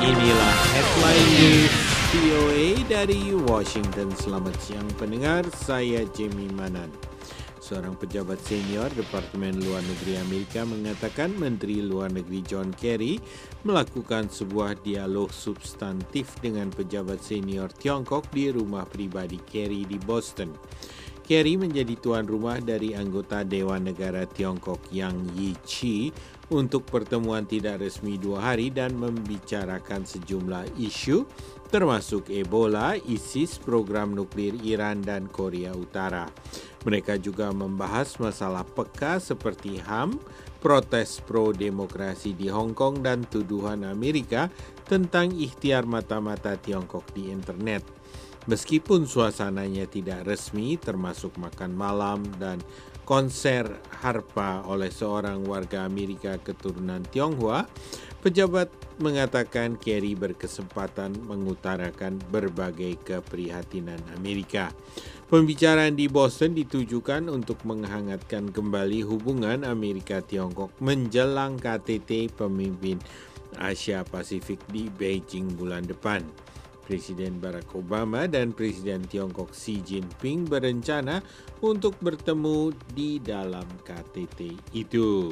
Inilah headline news VOA dari Washington. Selamat siang pendengar, saya Jamie Manan. Seorang pejabat senior Departemen Luar Negeri Amerika mengatakan Menteri Luar Negeri John Kerry melakukan sebuah dialog substantif dengan pejabat senior Tiongkok di rumah pribadi Kerry di Boston. Kerry menjadi tuan rumah dari anggota Dewan Negara Tiongkok Yang Jiechi untuk pertemuan tidak resmi 2 hari dan membicarakan sejumlah isu termasuk Ebola, ISIS, program nuklir Iran dan Korea Utara. Mereka juga membahas masalah peka seperti HAM, protes pro-demokrasi di Hong Kong dan tuduhan Amerika tentang ikhtiar mata-mata Tiongkok di internet. Meskipun suasananya tidak resmi, termasuk makan malam dan konser harpa oleh seorang warga Amerika keturunan Tionghoa, pejabat mengatakan Kerry berkesempatan mengutarakan berbagai keprihatinan Amerika. Pembicaraan di Boston ditujukan untuk menghangatkan kembali hubungan Amerika-Tiongkok menjelang KTT pemimpin Asia Pasifik di Beijing bulan depan. Presiden Barack Obama dan Presiden Tiongkok Xi Jinping berencana untuk bertemu di dalam KTT itu.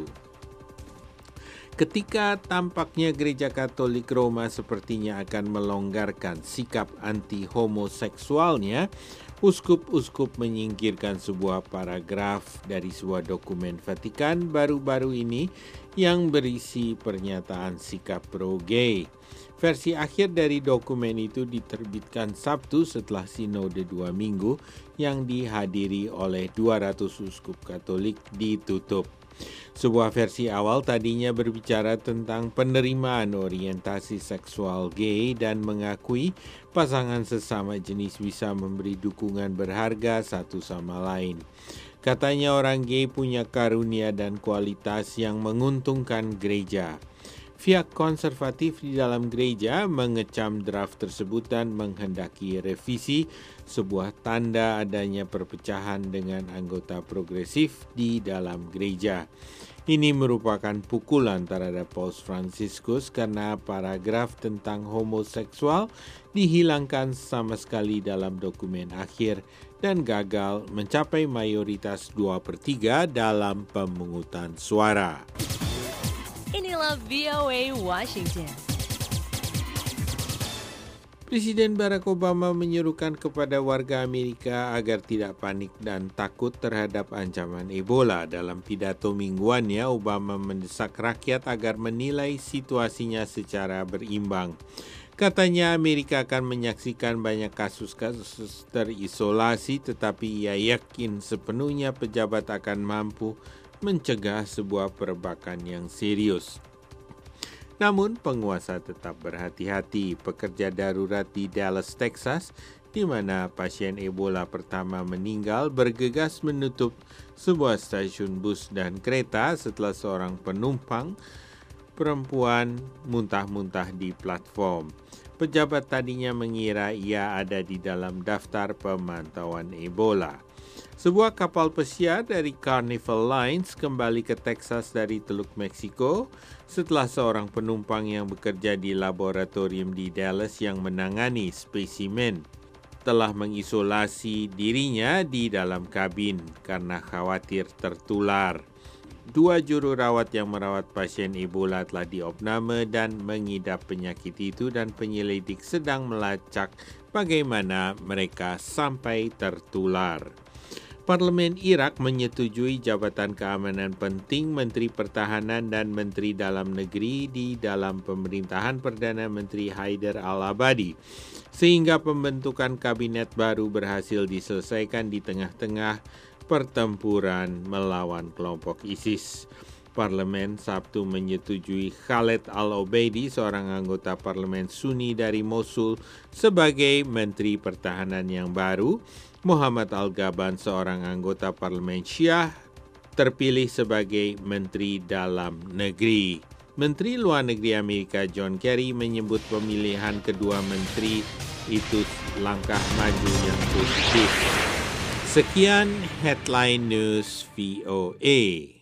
Ketika tampaknya Gereja Katolik Roma sepertinya akan melonggarkan sikap anti-homoseksualnya, uskup-uskup menyingkirkan sebuah paragraf dari sebuah dokumen Vatikan baru-baru ini yang berisi pernyataan sikap pro-gay. Versi akhir dari dokumen itu diterbitkan Sabtu setelah sinode 2 minggu yang dihadiri oleh 200 uskup Katolik ditutup. Sebuah versi awal tadinya berbicara tentang penerimaan orientasi seksual gay dan mengakui pasangan sesama jenis bisa memberi dukungan berharga satu sama lain. Katanya orang gay punya karunia dan kualitas yang menguntungkan gereja. Pihak konservatif di dalam gereja mengecam draft tersebut dan menghendaki revisi, sebuah tanda adanya perpecahan dengan anggota progresif di dalam gereja. Ini merupakan pukulan terhadap Paus Fransiskus karena paragraf tentang homoseksual dihilangkan sama sekali dalam dokumen akhir dan gagal mencapai mayoritas 2/3 dalam pemungutan suara. Inilah VOA Washington. Presiden Barack Obama menyerukan kepada warga Amerika agar tidak panik dan takut terhadap ancaman Ebola. Dalam pidato mingguannya, Obama mendesak rakyat agar menilai situasinya secara berimbang. Katanya Amerika akan menyaksikan banyak kasus-kasus terisolasi, tetapi ia yakin sepenuhnya pejabat akan mampu mencegah sebuah perbakan yang serius. Namun penguasa tetap berhati-hati. Pekerja darurat di Dallas, Texas, di mana pasien Ebola pertama meninggal, bergegas menutup sebuah stasiun bus dan kereta setelah seorang penumpang perempuan muntah-muntah di platform. Pejabat tadinya mengira ia ada di dalam daftar pemantauan Ebola. Sebuah kapal pesiar dari Carnival Lines kembali ke Texas dari Teluk Meksiko setelah seorang penumpang yang bekerja di laboratorium di Dallas yang menangani spesimen telah mengisolasi dirinya di dalam kabin karena khawatir tertular. 2 juru rawat yang merawat pasien Ebola telah diopname dan mengidap penyakit itu dan penyelidik sedang melacak bagaimana mereka sampai tertular. Parlemen Irak menyetujui jabatan keamanan penting Menteri Pertahanan dan Menteri Dalam Negeri di dalam pemerintahan Perdana Menteri Haider al-Abadi, sehingga pembentukan kabinet baru berhasil diselesaikan di tengah-tengah pertempuran melawan kelompok ISIS. Parlemen Sabtu menyetujui Khaled al-Obeidi, seorang anggota parlemen Sunni dari Mosul, sebagai Menteri Pertahanan yang baru. Muhammad Al-Gaban, seorang anggota parlemen Syiah, terpilih sebagai Menteri Dalam Negeri. Menteri Luar Negeri Amerika John Kerry menyebut pemilihan kedua menteri itu langkah maju yang positif. Sekian Headline News VOA.